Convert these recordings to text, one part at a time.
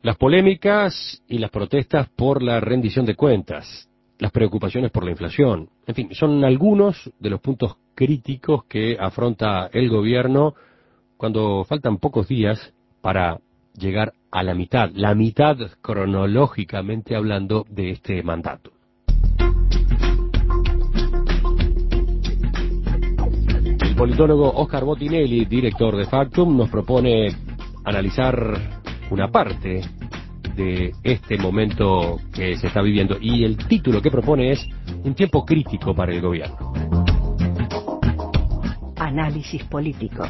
Las polémicas y las protestas por la rendición de cuentas, las preocupaciones por la inflación, en fin, son algunos de los puntos críticos que afronta el gobierno cuando faltan pocos días para llegar a la mitad cronológicamente hablando de este mandato. El politólogo Oscar Botinelli, director de Factum, nos propone analizar una parte de este momento que se está viviendo y el título que propone es Un tiempo crítico para el gobierno. Análisis político.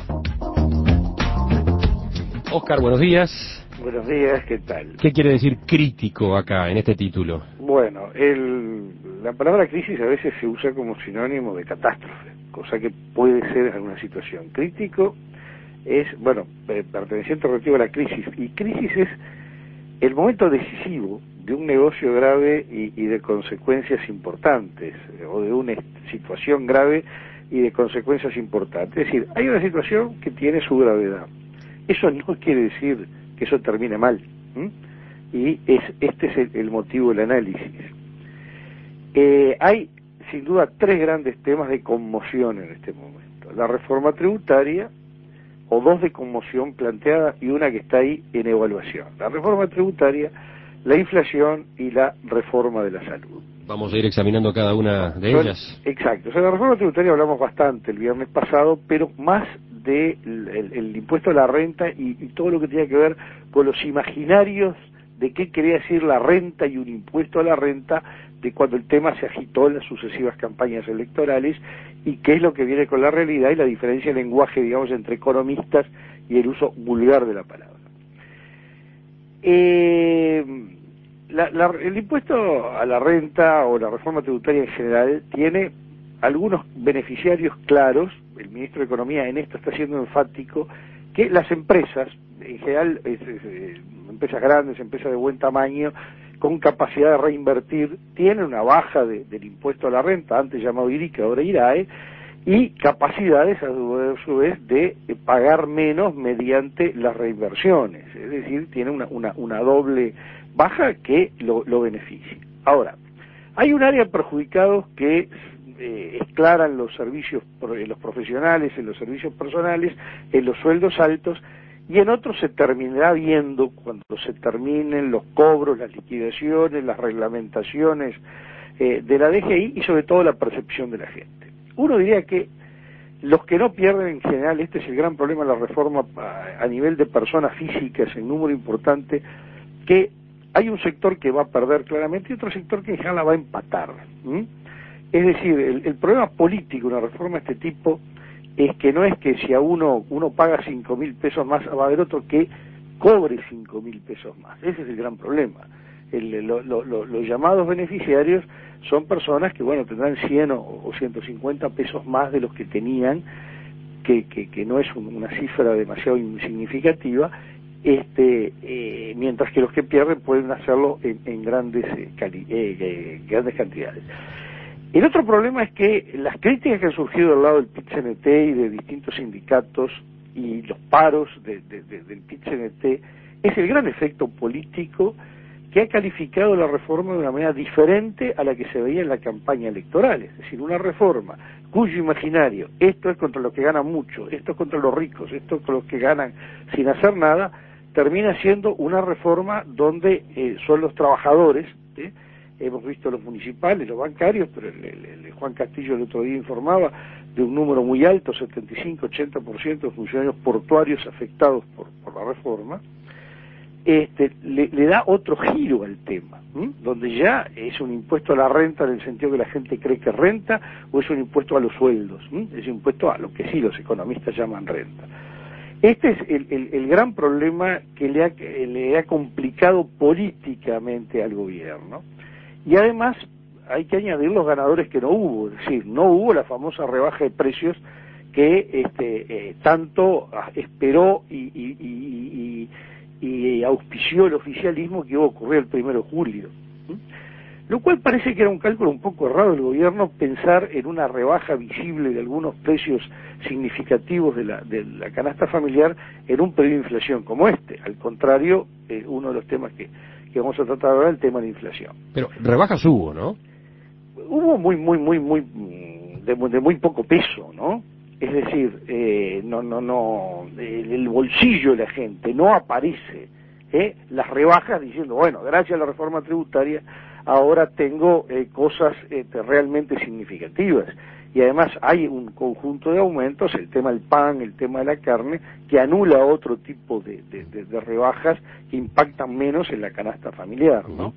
Oscar, buenos días. Buenos días, ¿qué tal? ¿Qué quiere decir crítico acá en este título? Bueno, la palabra crisis a veces se usa como sinónimo de catástrofe, cosa que puede ser alguna situación. Crítico es, perteneciente relativo a la crisis, y crisis es el momento decisivo de un negocio grave y de consecuencias importantes, o de una situación grave y de consecuencias importantes. Es decir, hay una situación que tiene su gravedad. Eso no quiere decir que eso termine mal, y este es el motivo del análisis. Hay, sin duda, tres grandes temas de conmoción en este momento. La reforma tributaria, o dos de conmoción planteada y una que está ahí en evaluación. La reforma tributaria, la inflación y la reforma de la salud. Vamos a ir examinando cada una de ellas. Exacto. O sea, la reforma tributaria hablamos bastante el viernes pasado, pero más de el impuesto a la renta y todo lo que tenía que ver con los imaginarios de qué quería decir la renta y un impuesto a la renta, de cuando el tema se agitó en las sucesivas campañas electorales, y qué es lo que viene con la realidad y la diferencia de lenguaje, digamos, entre economistas y el uso vulgar de la palabra. El impuesto a la renta o la reforma tributaria en general tiene algunos beneficiarios claros. El ministro de Economía en esto está siendo enfático, que las empresas, en general, empresas grandes, empresas de buen tamaño, con capacidad de reinvertir, tienen una baja del impuesto a la renta, antes llamado IRIC, ahora IRAE, y capacidades a su vez de pagar menos mediante las reinversiones. Es decir, tiene una doble baja que lo beneficia. Ahora, hay un área perjudicado que es clara en los servicios, en los profesionales, en los servicios personales, en los sueldos altos, y en otros se terminará viendo cuando se terminen los cobros, las liquidaciones, las reglamentaciones de la DGI, y sobre todo la percepción de la gente. Uno diría que los que no pierden en general, este es el gran problema de la reforma a nivel de personas físicas en número importante, que hay un sector que va a perder claramente y otro sector que en general la va a empatar. Es decir, el problema político de una reforma de este tipo es que no es que si a uno paga 5.000 pesos más, va a haber otro que cobre 5.000 pesos más. Ese es el gran problema. Los llamados beneficiarios son personas que, tendrán 100 o 150 pesos más de los que tenían, que no es una cifra demasiado insignificativa, mientras que los que pierden pueden hacerlo en grandes cantidades. El otro problema es que las críticas que han surgido del lado del PIT-CNT y de distintos sindicatos y los paros del PIT-CNT es el gran efecto político que ha calificado la reforma de una manera diferente a la que se veía en la campaña electoral. Es decir, una reforma cuyo imaginario, esto es contra los que ganan mucho, esto es contra los ricos, esto es contra los que ganan sin hacer nada, termina siendo una reforma donde son los trabajadores. Hemos visto los municipales, los bancarios, pero el Juan Castillo el otro día informaba de un número muy alto, 75-80% de funcionarios portuarios afectados por la reforma. Le da otro giro al tema, donde ya es un impuesto a la renta en el sentido que la gente cree que es renta, o es un impuesto a los sueldos, es un impuesto a lo que sí los economistas llaman renta. Este es el gran problema que le ha complicado políticamente al gobierno. Y además hay que añadir los ganadores que no hubo, es decir, no hubo la famosa rebaja de precios que tanto esperó y auspició el oficialismo, que iba a ocurrir el 1 de julio. lo cual parece que era un cálculo un poco errado del gobierno pensar en una rebaja visible de algunos precios significativos de la canasta familiar en un periodo de inflación como este. Al contrario, uno de los temas que vamos a tratar ahora es el tema de la inflación. Pero rebajas hubo, ¿no? Hubo de muy poco peso, ¿no? Es decir, el bolsillo de la gente no aparece, las rebajas diciendo, bueno, gracias a la reforma tributaria ahora tengo cosas realmente significativas. Y además hay un conjunto de aumentos, el tema del pan, el tema de la carne, que anula otro tipo de rebajas que impactan menos en la canasta familiar, ¿no?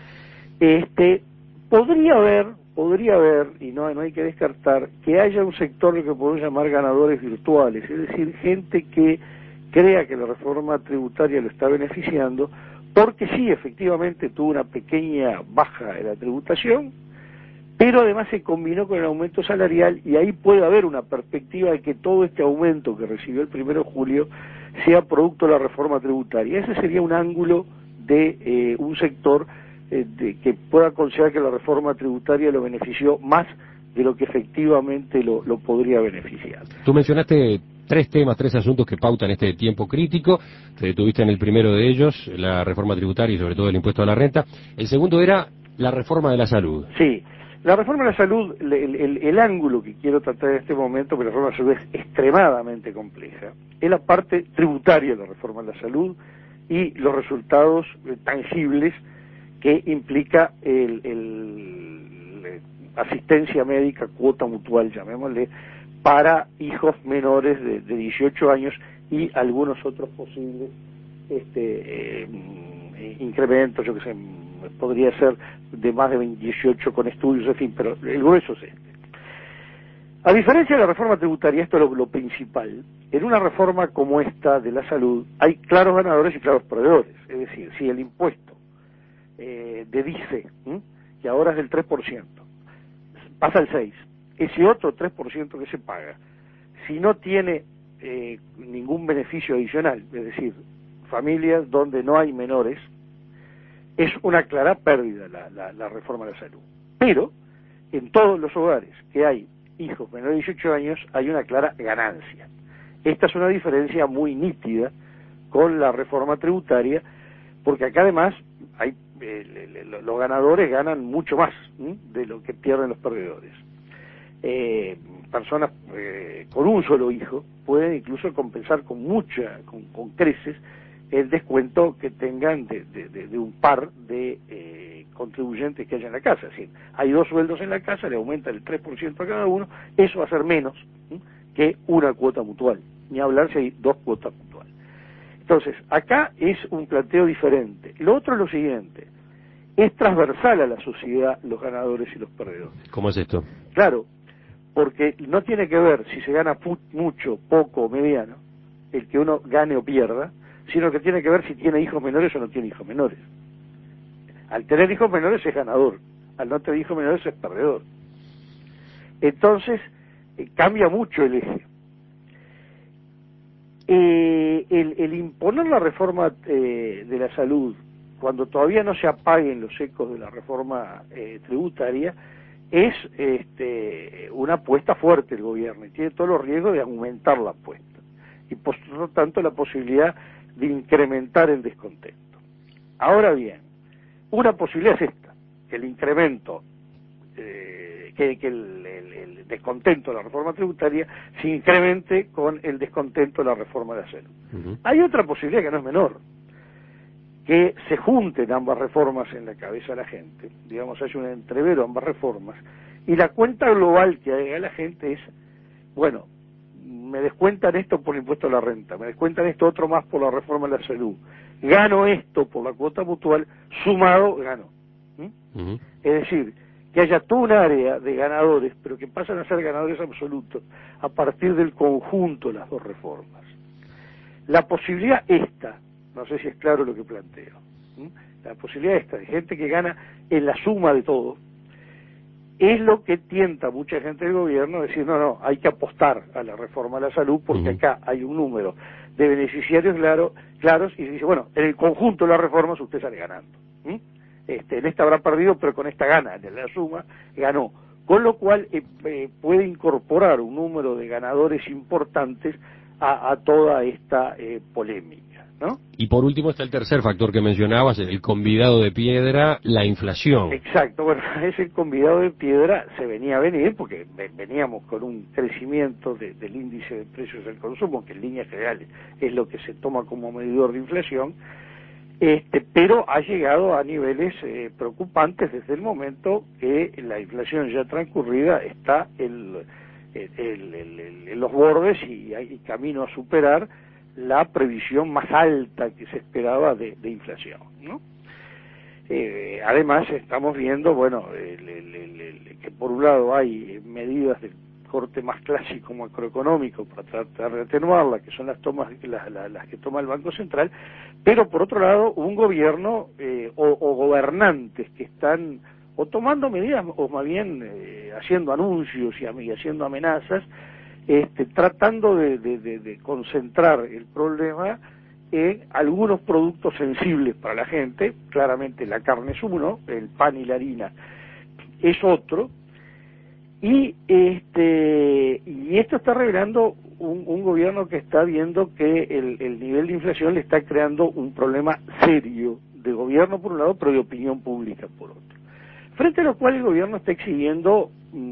Podría haber, y no hay que descartar, que haya un sector lo que podemos llamar ganadores virtuales, es decir, gente que crea que la reforma tributaria lo está beneficiando, porque sí, efectivamente tuvo una pequeña baja de la tributación, pero además se combinó con el aumento salarial, y ahí puede haber una perspectiva de que todo este aumento que recibió el 1 de julio sea producto de la reforma tributaria. Ese sería un ángulo de un sector que pueda considerar que la reforma tributaria lo benefició más de lo que efectivamente lo podría beneficiar. Tú mencionaste tres asuntos que pautan este tiempo crítico. Te detuviste en el primero de ellos, la reforma tributaria y sobre todo el impuesto a la renta. El segundo era la reforma de la salud. Sí, la reforma de la salud, el ángulo que quiero tratar en este momento, porque la reforma de la salud es extremadamente compleja, es la parte tributaria de la reforma de la salud y los resultados tangibles que implica asistencia médica, cuota mutual, llamémosle, para hijos menores de 18 años y algunos otros posibles incrementos, yo que sé, podría ser de más de 18 con estudios, en fin, pero el grueso es este. A diferencia de la reforma tributaria, esto es lo principal, en una reforma como esta de la salud hay claros ganadores y claros perdedores, es decir, si el impuesto de DICE, que ahora es del 3%, pasa al 6%, ese otro 3% que se paga, si no tiene ningún beneficio adicional, es decir, familias donde no hay menores, es una clara pérdida la reforma de la salud. Pero, en todos los hogares que hay hijos menores de 18 años, hay una clara ganancia. Esta es una diferencia muy nítida con la reforma tributaria, porque acá además hay los ganadores ganan mucho más de lo que pierden los perdedores. Personas con un solo hijo pueden incluso compensar con creces el descuento que tengan de un par de contribuyentes que haya en la casa. Es decir, hay 2 sueldos en la casa, le aumenta el 3% a cada uno, eso va a ser menos que una cuota mutual, ni hablar si hay 2 cuotas mutuales. Entonces, acá es un planteo diferente. Lo otro es lo siguiente, es transversal a la sociedad los ganadores y los perdedores. ¿Cómo es esto? Claro, porque no tiene que ver si se gana mucho, poco o mediano, el que uno gane o pierda, sino que tiene que ver si tiene hijos menores o no tiene hijos menores. Al tener hijos menores es ganador, al no tener hijos menores es perdedor. Entonces, cambia mucho el eje. El imponer la reforma de la salud cuando todavía no se apaguen los ecos de la reforma tributaria es una apuesta fuerte del gobierno y tiene todos los riesgos de aumentar la apuesta y por lo tanto la posibilidad de incrementar el descontento. Ahora bien, una posibilidad es esta, que el incremento que el descontento de la reforma tributaria se incremente con el descontento de la reforma de la salud. Hay otra posibilidad que no es menor, que se junten ambas reformas en la cabeza de la gente, digamos, hay un entrevero ambas reformas, y la cuenta global que haga la gente es, bueno, me descuentan esto por el impuesto a la renta, me descuentan esto otro más por la reforma de la salud, gano esto por la cuota mutual, sumado, gano. Es decir, que haya toda un área de ganadores, pero que pasan a ser ganadores absolutos a partir del conjunto de las dos reformas. La posibilidad esta, no sé si es claro lo que planteo, la posibilidad esta de gente que gana en la suma de todo, es lo que tienta a mucha gente del gobierno a decir, no, hay que apostar a la reforma de la salud porque acá hay un número de beneficiarios claros y se dice, bueno, en el conjunto de las reformas usted sale ganando. En esta habrá perdido, pero con esta gana, en la suma, ganó. Con lo cual puede incorporar un número de ganadores importantes a toda esta polémica, ¿no? Y por último está el tercer factor que mencionabas, el convidado de piedra, la inflación. Exacto, bueno, ese convidado de piedra se venía a venir porque veníamos con un crecimiento del índice de precios del consumo, que en líneas generales es lo que se toma como medidor de inflación, pero ha llegado a niveles preocupantes desde el momento que la inflación ya transcurrida está en los bordes y hay camino a superar la previsión más alta que se esperaba de inflación, ¿no? Además estamos viendo, bueno, que por un lado hay medidas del corte más clásico macroeconómico para tratar de atenuarla, que son las que toma el Banco Central, pero por otro lado un gobierno o gobernantes que están o tomando medidas o más bien haciendo anuncios y haciendo amenazas, tratando de concentrar el problema en algunos productos sensibles para la gente. Claramente la carne es uno, el pan y la harina es otro, y esto está revelando un gobierno que está viendo que el nivel de inflación le está creando un problema serio de gobierno por un lado, pero de opinión pública por otro, frente a lo cual el gobierno está exhibiendo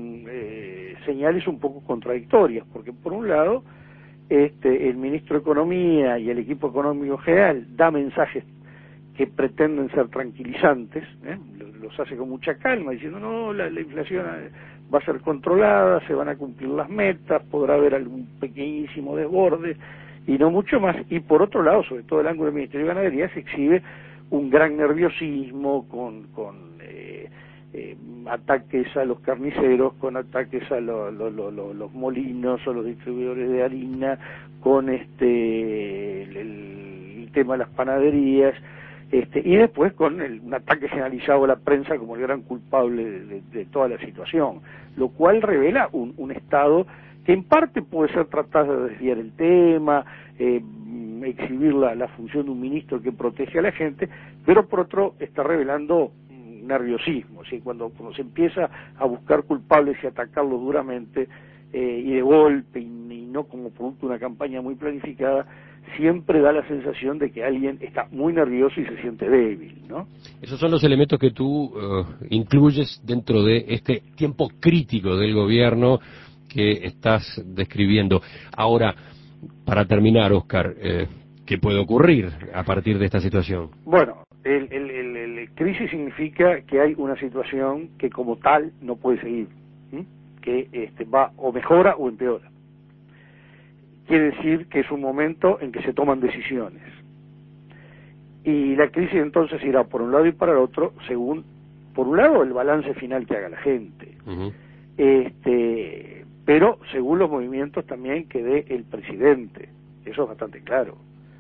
señales un poco contradictorias, porque por un lado el ministro de Economía y el equipo económico general da mensajes que pretenden ser tranquilizantes, los hace con mucha calma, diciendo no, la inflación va a ser controlada, se van a cumplir las metas, podrá haber algún pequeñísimo desborde y no mucho más. Y por otro lado, sobre todo el ángulo del Ministerio de Ganadería, se exhibe un gran nerviosismo con ataques a los carniceros, con ataques a los molinos o los distribuidores de harina, con el tema de las panaderías, y después con un ataque generalizado a la prensa como el gran culpable de toda la situación, lo cual revela un Estado que en parte puede ser tratado de desviar el tema, exhibir la función de un ministro que protege a la gente, pero por otro está revelando nerviosismo, ¿sí? Cuando se empieza a buscar culpables y atacarlos duramente y de golpe y no como producto de una campaña muy planificada, siempre da la sensación de que alguien está muy nervioso y se siente débil, ¿no? Esos son los elementos que tú incluyes dentro de este tiempo crítico del gobierno que estás describiendo. Ahora, para terminar, Oscar, ¿qué puede ocurrir a partir de esta situación? Bueno, el crisis significa que hay una situación que como tal no puede seguir, ¿sí? Que va o mejora o empeora. Quiere decir que es un momento en que se toman decisiones. Y la crisis entonces irá por un lado y para el otro, según, por un lado, el balance final que haga la gente. Uh-huh. Pero según los movimientos también que dé el presidente. Eso es bastante claro.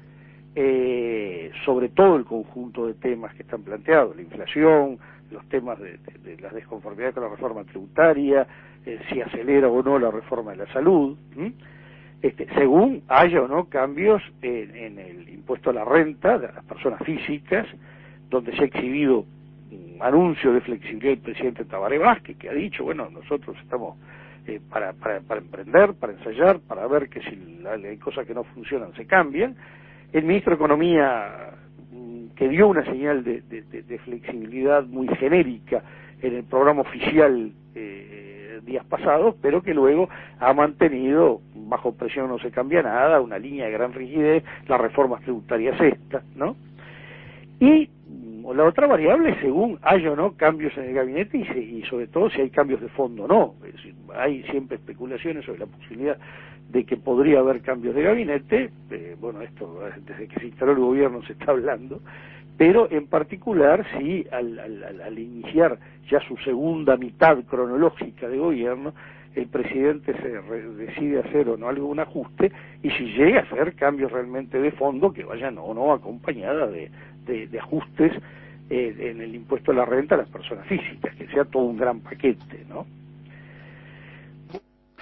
Sobre todo el conjunto de temas que están planteados, la inflación, los temas de la desconformidad con la reforma tributaria, si acelera o no la reforma de la salud, según haya o no cambios en el impuesto a la renta de las personas físicas, donde se ha exhibido un anuncio de flexibilidad del presidente Tabaré Vázquez, que ha dicho, bueno, nosotros estamos para emprender, para ensayar, para ver que si hay cosas que no funcionan se cambian. El ministro de Economía, que dio una señal de flexibilidad muy genérica en el programa oficial días pasados, pero que luego ha mantenido, bajo presión no se cambia nada, una línea de gran rigidez, las reformas tributarias estas, ¿no? Y la otra variable, según haya o no cambios en el gabinete y sobre todo si hay cambios de fondo o no. Es decir, hay siempre especulaciones sobre la posibilidad de que podría haber cambios de gabinete, bueno, esto desde que se instaló el gobierno se está hablando, pero en particular si al iniciar ya su segunda mitad cronológica de gobierno, el presidente decide hacer o no algún ajuste, y si llega a hacer cambios realmente de fondo que vayan o no acompañadas de ajustes en el impuesto a la renta a las personas físicas, que sea todo un gran paquete, ¿no?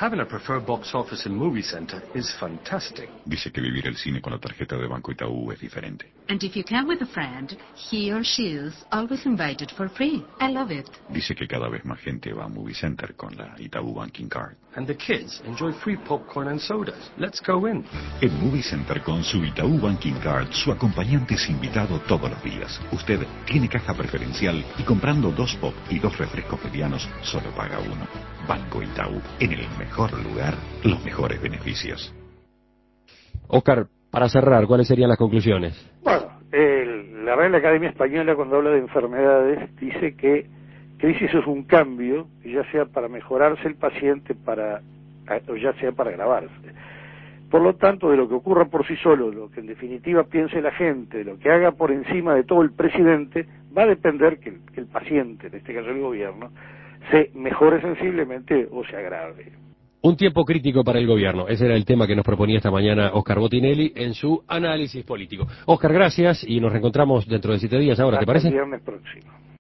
Having a preferred box office in Movie Center is fantastic. Dice que vivir el cine con la tarjeta de Banco Itaú es diferente. And if you come with a friend, he or she is always invited for free. I love it. Dice que cada vez más gente va a Movie Center con la Itaú Banking Card. And the kids enjoy free popcorn and sodas. Let's go in. En Movie Center con su Itaú Banking Card, su acompañante es invitado todos los días. Usted tiene caja preferencial y comprando 2 pop y 2 refrescos medianos, solo paga 1. Banco Itaú, en el mejor lugar, los mejores beneficios. Oscar, para cerrar, ¿cuáles serían las conclusiones? Bueno, la Real Academia Española, cuando habla de enfermedades, dice que crisis es un cambio, ya sea para mejorarse el paciente o ya sea para agravarse. Por lo tanto, de lo que ocurra por sí solo, lo que en definitiva piense la gente, lo que haga por encima de todo el presidente, va a depender que el paciente, en este caso el gobierno, se mejore sensiblemente o se agrave. Un tiempo crítico para el gobierno. Ese era el tema que nos proponía esta mañana Oscar Botinelli en su análisis político. Oscar, gracias y nos reencontramos dentro de 7 días ahora, ¿te parece? Hasta el viernes próximo.